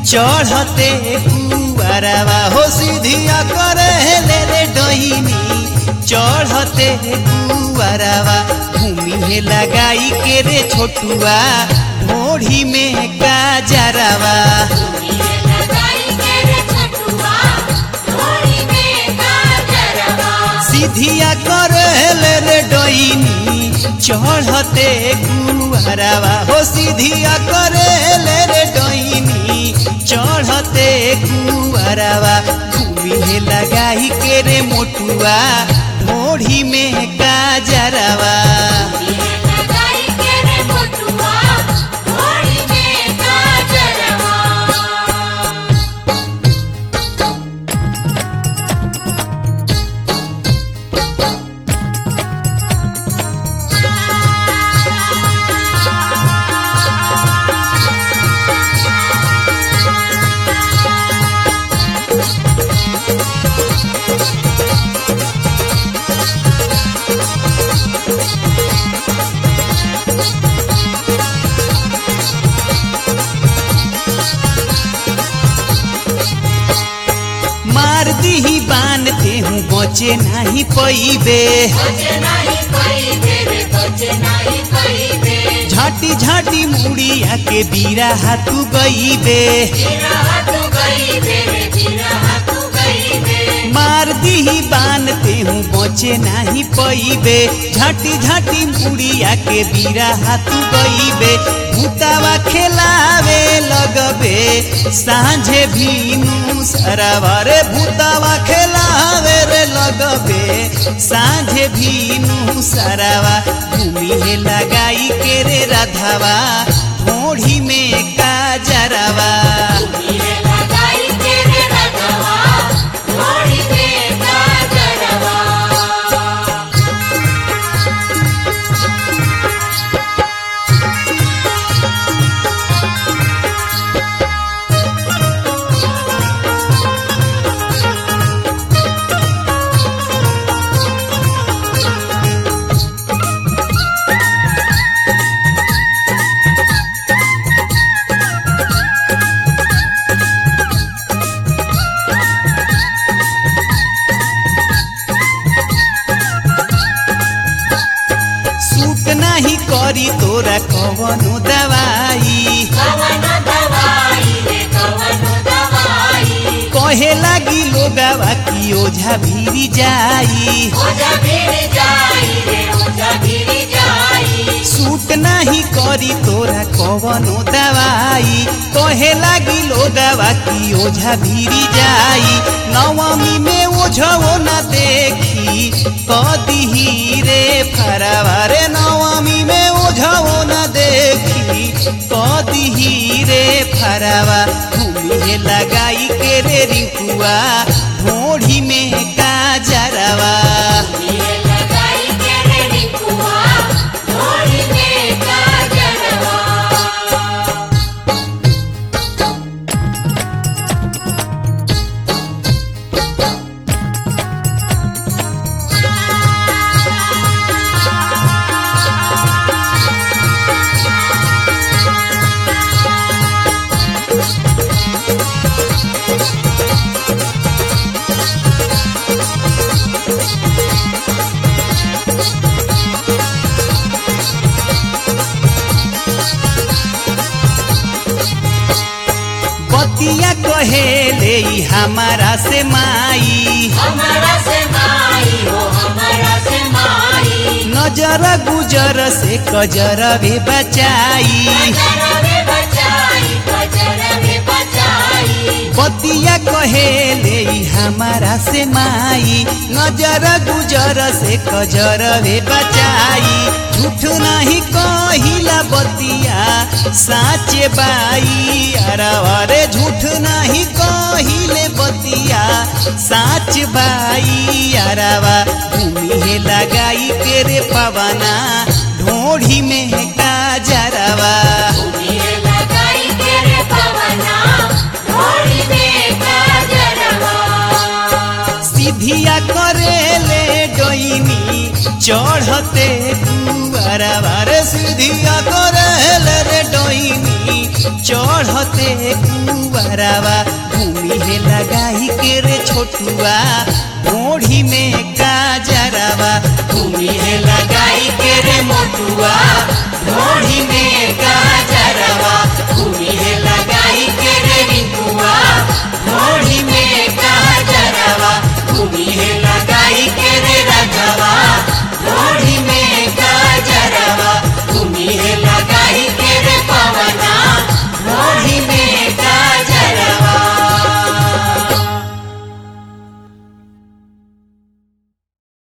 चढ़ते कुआरवा हो सीधिया करे ले डोइनी चढ़ते कुआरवा भूमि है लगाई के रे छोटुआ ढोढ़ी में गाजरवा सीधिया करे ले डोइनी चढ़ते कुआरवा हो सीधिया करे ले डोइनी चढ़ते कुआरवा भूमि है लगाई के रे मोटुआ ढोढ़ी में गाजरवा मार दी बांधते हूँ बचे नहीं पैबे झाटी झाटी मुड़िया के बीरा हाथू गईबे मार दी बांधते हूँ बचे नहीं पैबे झाटी झाटी मुड़िया के बीरा हाथू गईबे भूतावा खेलावे लगबे सांझे भीनु सरवा रे भूतावा खेलावे रे लगबे सांझे भीनु सरवा भूमि है लगाई के रे राधावा ढोढ़ी में गाजरवा नहीं करी तोरा कवनो दवाई कहे लगी लोगवा की ओझा भीरी जाई सूट नहीं करी तोरा कवनो दवाई कहे लगी लोगवा की ओझा भीरी जाई नवमी में ओझो न देखी कदी रे फरवा रे नवमी में ओझो न देखी कदी रे फरवा भूमि है लगाई के रे रिंकुआ ढोढ़ी में गाजरवा बतिया कहेले हमारा से माई हो हमारा से माई नजर गुजर से कजर भी बचाई बतिया कहेले हमारा से माई नजर गुजर से कजर भी बचाई झूठ नहीं कहिला बतिया साचे बाई अरे झूठ नहीं कहिले बतिया साच बाई अरवा भूमि है लगाई के रे पवना ढोढ़ी में गाजरवा सीधिया करे ले डोइनी चढ़ते कुआरवा रे सीधिया करे ले डोइनी चढ़ते कुवरवा घूमी है लगाई के रे छोटुआ ओढ़ी में काजरवा घूमी है लगाई के रे मोटुआ